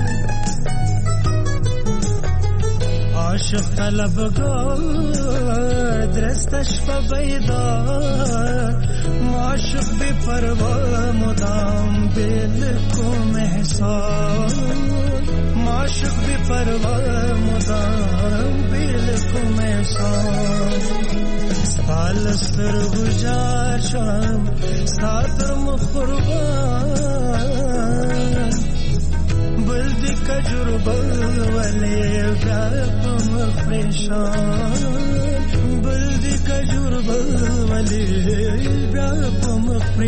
عاشق طلبگار درستش پا بیدار معاشق بی پروا مدام بیل کو محسان معاشق بی پروا مدام بیل کو محسان ستال ستر گجاشم ستاتر مخربان بلدی کجور بلولی بیا پم پریشان بلدی کجور بلولی بیا پم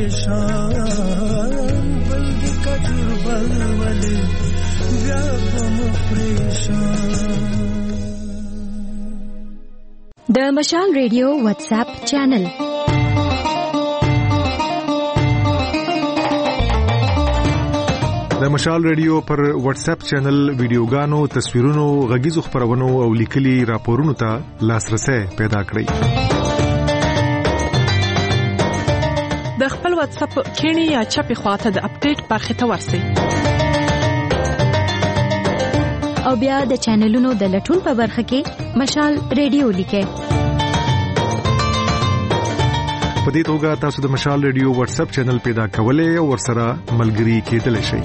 پریشان بلدی کجور بلولی بیا پم پریشان د مشال ریډیو واتس اپ چینل د مشال ریډیو پر واتس اپ چینل ویډیوګانو تصویرونو غږیزو خبرونو او لیکلي راپورونو ته لاسرسي پیدا کړئ د خپل واتس اپ کینی یا چپی خواته د اپډیټ برخه ته ورسئ او بیا د چینلونو د لټون په برخه کې مشال ریډیو لیکئ په دې توګه تاسو د مشال ریډیو واتس اپ چینل پیدا کولای او ورسره ملګري کېدلی شئ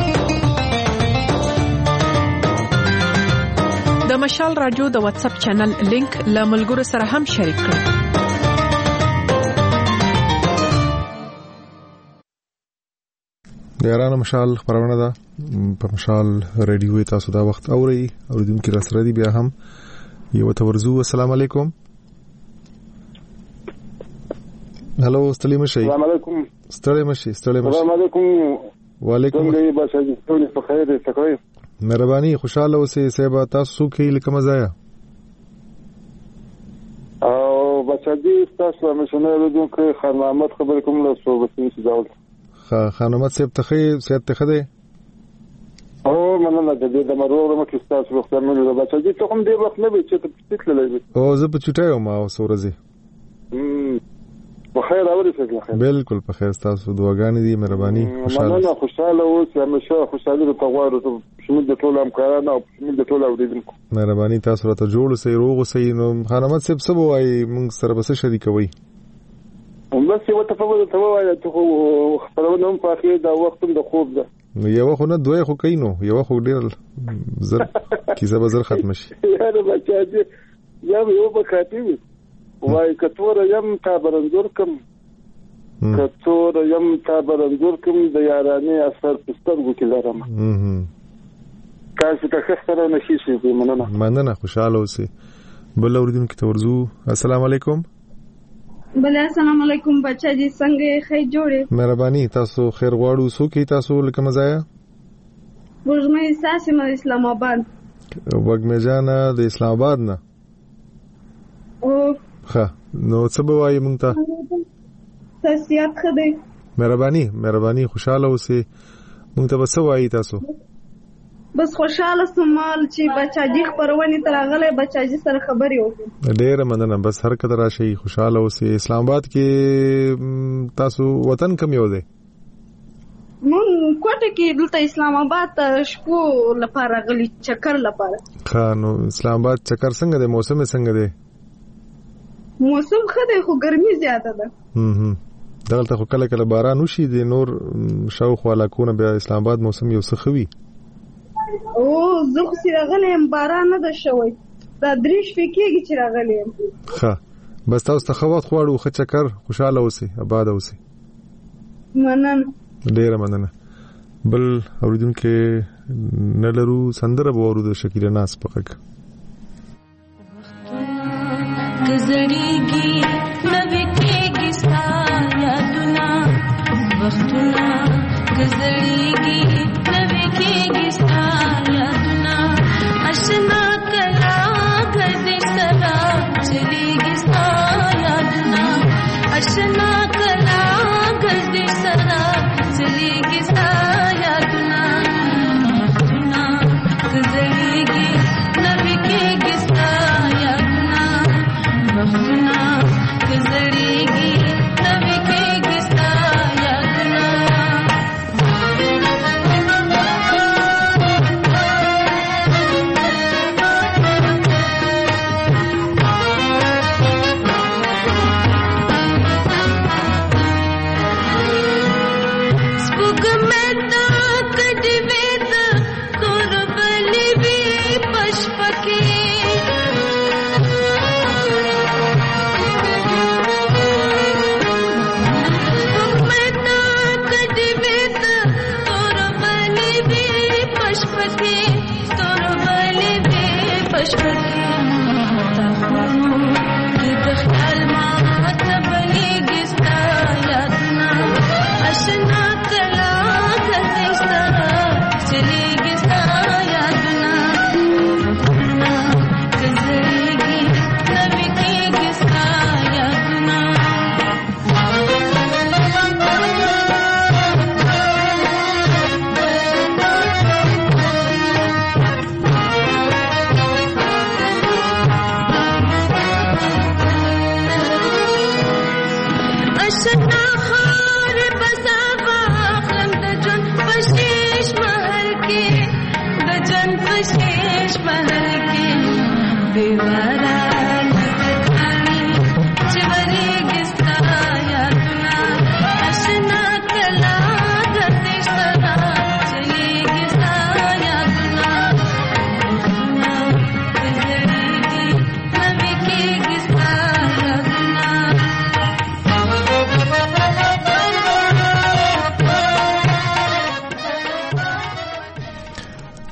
د مشال رادیو د واتس اپ چینل لینک له ملګرو سره هم شریک کړئ د یارانو مشال خبرونه ده په مشال ریډیو تاسو دا وخت اوري اوریدونکو را سره دی بیا هم یو تورزو السلام علیکم هلو ستړي مشي. السلام علیکم. ستړي مشي ستړي مشي. السلام علیکم. وعلیکم. څنګه بچا جی ټول په خیر دي تکوي. مهرباني خوشاله اوسئ سیبا تاسو کې لکه مزایا. او بچا جی تاسو مشنه ورته کې خان محمد خبر کوم له صوبې سجاول. خان محمد صاحب ته سیادت ته خده. او مننه د دې د مرور مکه تاسو وخت مې بچا جی ته کوم دی وخت نه به چې ته پټلې. او زه په چټایو ما سورزي. امم بخیر اورې څه بالکل په خیر تاسو دعاګانې دي مهرباني خوشاله مننه خوشاله اوسئ همیشه خوشاله ته غواړو شمول د ټول همکارانو او شمول د ټول اوریدونکو مهرباني تاسو راته جوړ اوسئ روغ اوسئ نو خانمت صاحب څه وایي موږ سره به څه شریکوي بس یو تفاوض ته وایي ته خبرونه هم په اخر دا وخت د خوب ده نو یو خو نه دوی خو کینو یو خو ډیر زر کیسه به زر ختم شي یاره بچا دې یا یو به کاتي وای کتور یم تا برنزور کم کتور یم تا برنزور کم د یارانه اثر پسترګو کې لرم تاسو ته خسته نشي شي مننه مننه خوشاله اوسئ بل اوردون کې تورزو السلام علیکم بل السلام علیکم بچا جی څنګه خیر جوړه مهرباني تاسو خیر غواړو سو کې تاسو لکه مزایا ورځمه اساس نه اسلام آباد وګمه جانا د اسلام آباد نه او ښه نو څه به وایي مونږ ته تاسیات خدای مهرباني مهرباني خوشاله اوسئ مونږ ته به څه وایي تاسو بس خوشاله سمال چې بچا جی خبرونه تر غلې بچا جی سره خبري وکړي ډېر مننه بس هر کله راشي خوشاله اوسئ اسلام آباد کې تاسو وطن کوم یو دی مون کوټه کې دلته اسلام آباد ته شپو لپاره غلي چکر لپاره ښه نو اسلام آباد چکر څنګه دی موسم څنګه دی موسم خدای خو ګرمي زیاته ده هم دلته خو کله کله باران وشي د نور شاوخوا علاقونه بیا اسلام آباد موسم یو څه خوي او زه خو سره غلم باران نه ده شوی دا دریش فکیږي چې راغلم ښه بس تاسو ته خو خواړو خو چکر خوشاله اوسئ آباد اوسئ مننه ډیر مننه بل اوریدونکو نه لرو سندره به ورو د شکیله ناز پکک گزریږي نوې کېږي ستا یادونه وختونه گزریږي نوې کېږي ستا یادونه آشنا کلا غږ سره چلیږي ستا یادونه آشنا کلا غږ سره چلیږي ستا یادونه وختونه گزریږي نوې کېږي ستا وختونه گزریږي نوې کېږي ستا یادونه سپوږمۍ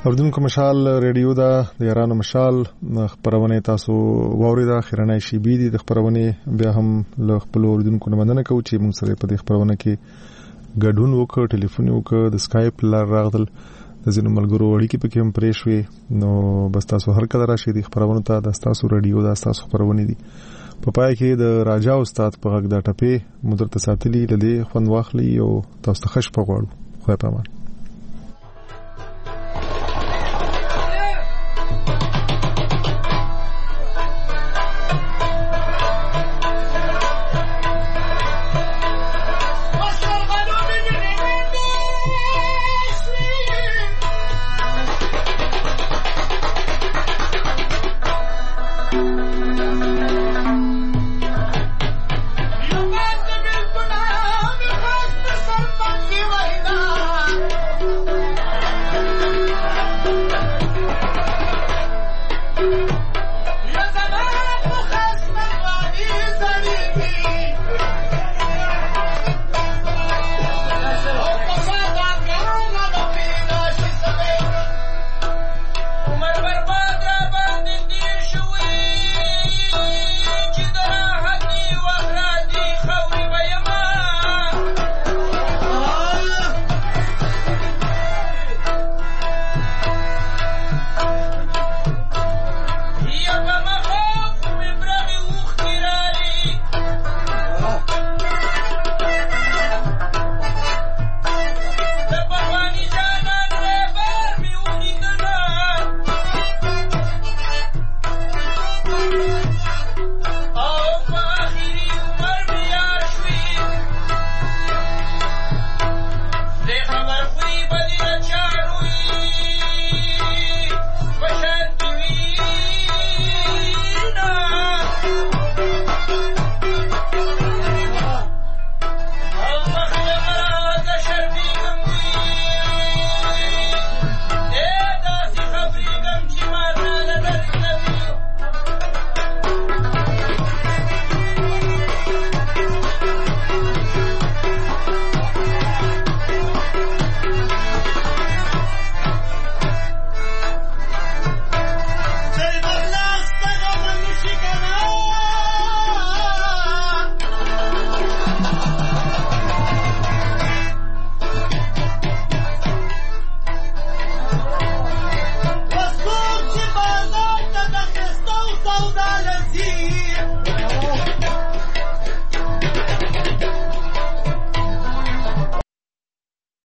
اوردونکو مشال ریډیو دا د یارانو مشال خبرونه تاسو واوریدا خیرنای شي بي دي د خبرونه بیا هم له خپل اوردونکو نه مننه کوم چې موږ سره په دې خبرونه کې ګډون وکړ، ټلیفون وکړ، د سکایپ لار راغدل، د زینو ملګرو اړیکې پکې هم پرې شوې. نو بس تاسو هر کله راشي د خبرونه ته د تاسو ریډیو دا تاسو خبرونه دي. په پای کې د راجا استاد په غږ دا ټپه مدرته ساتلی لدی خوند واخلي او تاسو ته خوش پغواړو. خو په امان.